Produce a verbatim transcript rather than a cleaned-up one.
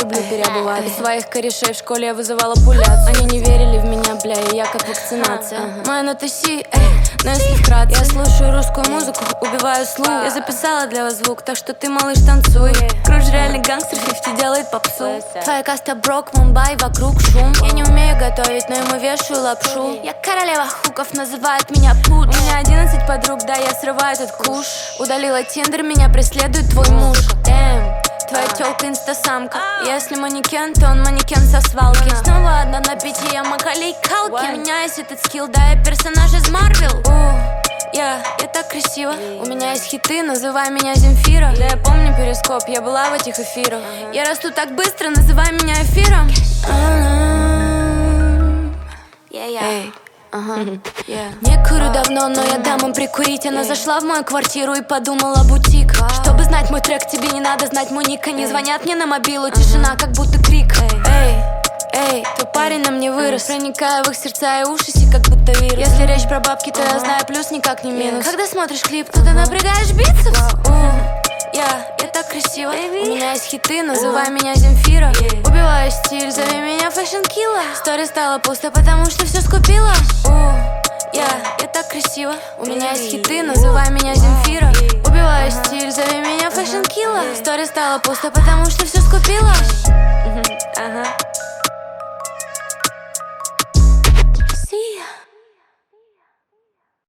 люблю переобувать. И своих корешей в школе я вызывала пуляцию. Они не верили в меня, бля, и я как вакцинация. Моя нота си, эй, но если вкратце. Я слушаю русскую музыку, убиваю слух. Я записала для вас звук, так что ты, малыш, танцуй. Кружь реальный гангстер, фифти делает попсу. Твоя каста брок, Мумбай, вокруг шум. Я не умею готовить, но ему вешаю лапшу. Я королева хуков, называют меня пуч. У меня одиннадцать подруг, да, я срываю этот куш. Удалила тиндер, меня преследует твой муж. Дэм, твоя тёлка инстасамка. Если манекен, то он манекен со свалки. Снова одна на пяти, я Макалей Калки. У меня есть этот скилл, да, я персонаж из Марвел. Я, я так красиво. У меня есть хиты, называй меня Земфира. Да, я помню перископ, я была в этих эфирах. Я расту так быстро, называй меня эфиром. Эй, ага, yeah. Не курю давно, но я дам им прикурить. Она зашла в мою квартиру и подумала бутик. Чтобы знать мой трек, тебе не надо знать мой ник. Они звонят мне на мобилу, тишина, как будто крик. Эй, эй, твой парень на мне вырос. Проникаю в их сердца и уши, как будто вирус. Если речь про бабки, то я знаю плюс, никак не минус. Когда смотришь клип, то ты напрягаешь бицепс. Я, я так красиво. У меня есть хиты, называй меня Земфира. Убиваю стиль, зови меня Fashion Killer. Стори стала пусто, потому что все скупила. Я, я так красиво. У меня есть хиты, называй меня Земфира. Убиваю стиль, зови меня Fashion Killer. Стори стала пусто, потому что все скупила.